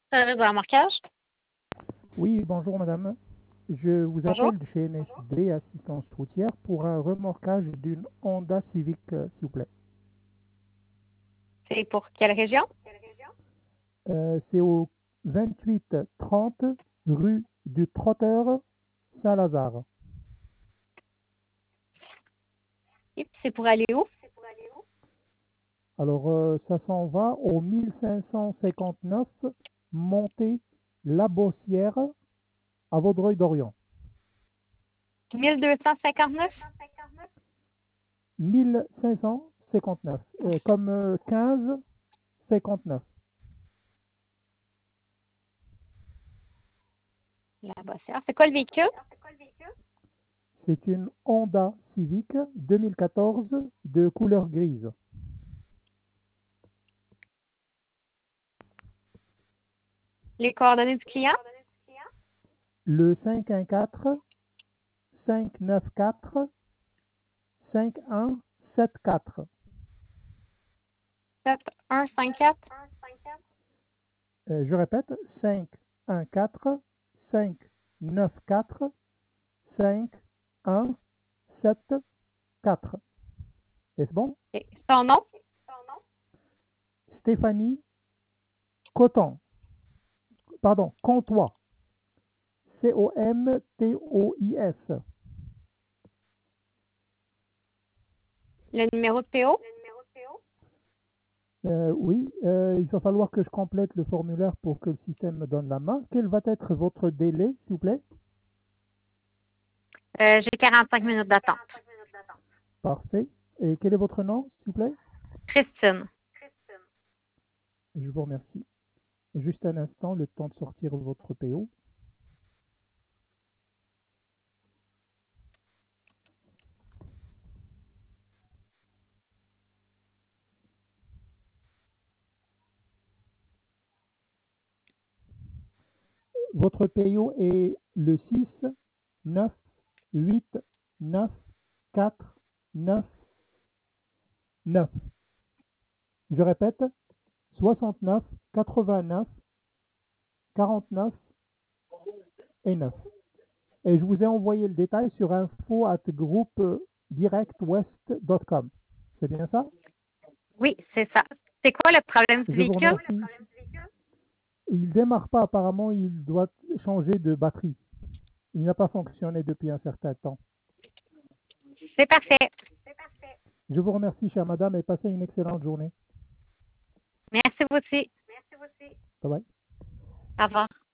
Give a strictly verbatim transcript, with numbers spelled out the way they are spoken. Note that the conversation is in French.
Service de remorquage. Oui, bonjour madame. Je vous Bonjour. appelle de chez N S D Assistance routière pour un remorquage d'une Honda Civic, euh, s'il vous plaît. C'est pour quelle région? Euh, c'est au vingt-huit trente rue du Trotteur, Saint-Lazare. Et puis c'est pour aller où? Alors, euh, ça s'en va au mille cinq cent cinquante-neuf montée La Bossière à Vaudreuil-Dorion. mille deux cent cinquante-neuf? mille cinq cent cinquante-neuf, euh, comme euh, quinze cinquante-neuf. La Bossière. C'est quoi le véhicule? C'est une Honda Civic deux mille quatorze de couleur grise. Les coordonnées du client? Le cinq un quatre cinq neuf quatre cinq un sept quatre. sept un cinq quatre? Euh, je répète, cinq un quatre cinq neuf quatre cinq un sept quatre. Est-ce bon? Et son nom? Stéphanie Coton. Pardon, Comtois. C O M T O I S. Le numéro de P O? Euh, oui, euh, il va falloir que je complète le formulaire pour que le système me donne la main. Quel va être votre délai, s'il vous plaît? Euh, j'ai quarante-cinq minutes d'attente. Parfait. Et quel est votre nom, s'il vous plaît? Christine. Je vous remercie. Juste un instant, le temps de sortir votre P O. Votre P O est le six neuf huit neuf quatre neuf neuf. Je répète, soixante-neuf quatre-vingt-neuf quarante-neuf et neuf. Et je vous ai envoyé le détail sur info at groupe direct west point com. C'est bien ça? Oui, c'est ça. C'est quoi le problème du Je vous véhicule? remercie. Il ne démarre pas apparemment, il doit changer de batterie. Il n'a pas fonctionné depuis un certain temps. C'est parfait. Je vous remercie, chère madame, et passez une excellente journée. Merci vous aussi. Bye bye. Au revoir.